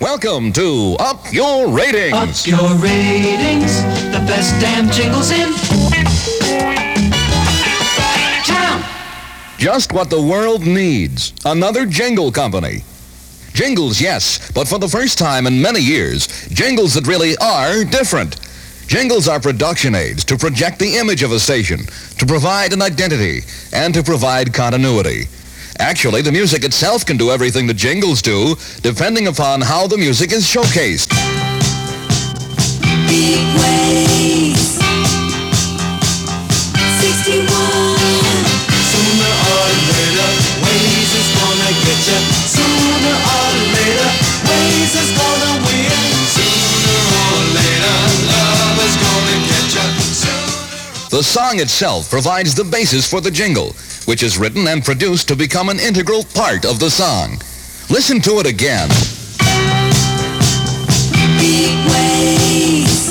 Welcome to Up Your Ratings. Up your ratings, the best damn jingles in town. Just what the world needs. Another jingle company. Jingles, yes, but for the first time in many years, jingles that really are different. Jingles are production aids to project the image of a station, to provide an identity, and to provide continuity. Actually, the music itself can do everything the jingles do, depending upon how the music is showcased. Big waves, 61. Sooner or later, Waze is gonna get you. Sooner or later, Waze is gonna win. Sooner or later, love is gonna get you. The song itself provides the basis for the jingle, which is written and produced to become an integral part of the song. Listen to it again. Big waves,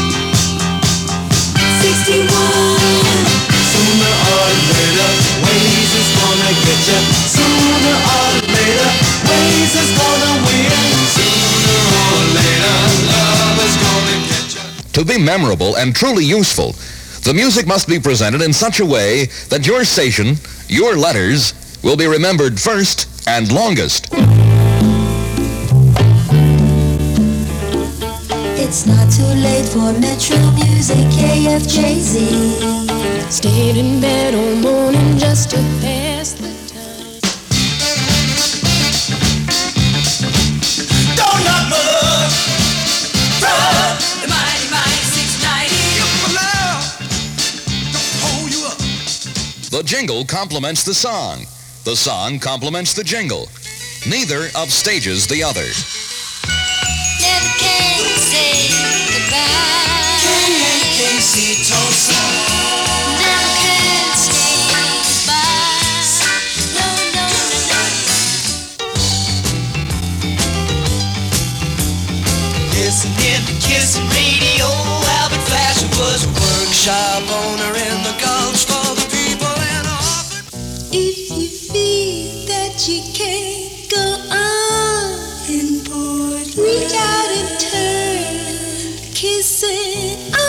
61. Sooner or later, Waze is gonna get you. Sooner or later, Waze is gonna win. Sooner or later, love is gonna get you. To be memorable and truly useful, the music must be presented in such a way that your station, your letters, will be remembered first and longest. It's not too late for Metro Music, KFJZ. Stayed in bed all morning just to pass the time. Don't knock my love from The mighty, mighty 690. my love. Don't hold you up. The jingle complements the song. The song complements the jingle. Neither upstages the other. Never can say goodbye. Casey Tulsa. Never can say goodbye. No, no, no, no. Listening to Kissing Radio, Albert Flasher was a workshop owner in the Gulch for the people and offered. If you feel that you can't go on in port, reach out and turn, kiss it on.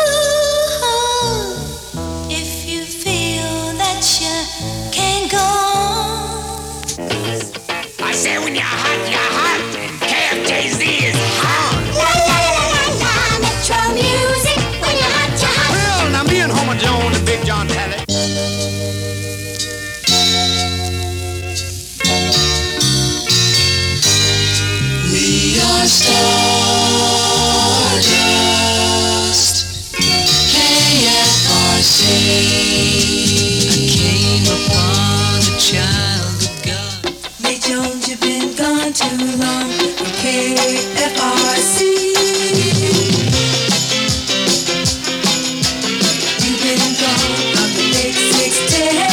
If you feel that you can't go on. I say when you're hot, KFJZ is hot. La la la la la, Metro Music, when you're hot, you're hot. Well, now me and Homer Jones and Big John Talley. We are stardust, KFRC. I came upon the child of God. Mick Jones, you've been gone too long from KFRC. You've been gone from the big 610.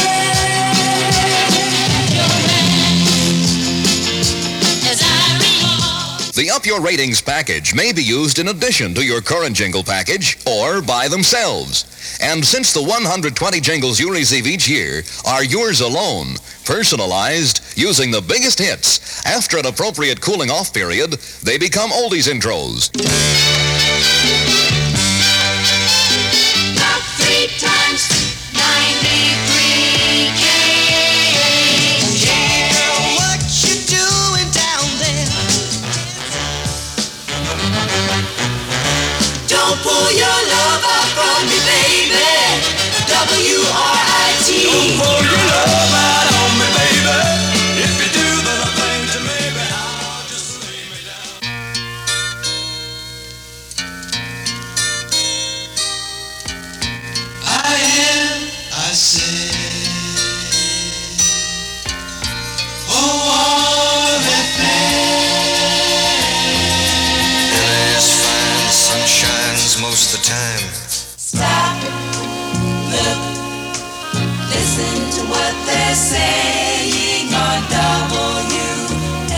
As I recall. The Up Your Ratings package may be used in addition to your current jingle package or by themselves. And since the 120 jingles you receive each year are yours alone, personalized, using the biggest hits, after an appropriate cooling off period, they become oldies intros. Not 3 times 93 KH. Yeah, what you doing down there? Don't pull your love out from me, baby. WRIT. Don't pull your love out on me, baby. If you do, then I think to maybe I'll just lay me down. I am, I say. Oh, Yes, fine, the sun shines most of the time. Stop, look, listen to what they're saying on WAYA.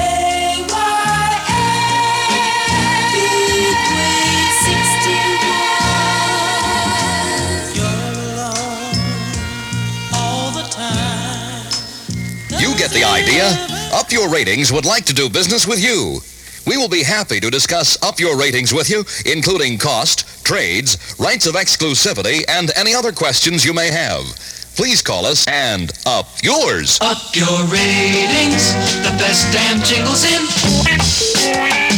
Big Wave 61. you're alone all the time. You get the idea. Up Your Ratings would like to do business with you. We will be happy to discuss up your ratings with you, including cost, trades, rights of exclusivity, and any other questions you may have. Please call us and up yours. Up your ratings, the best damn jingles in.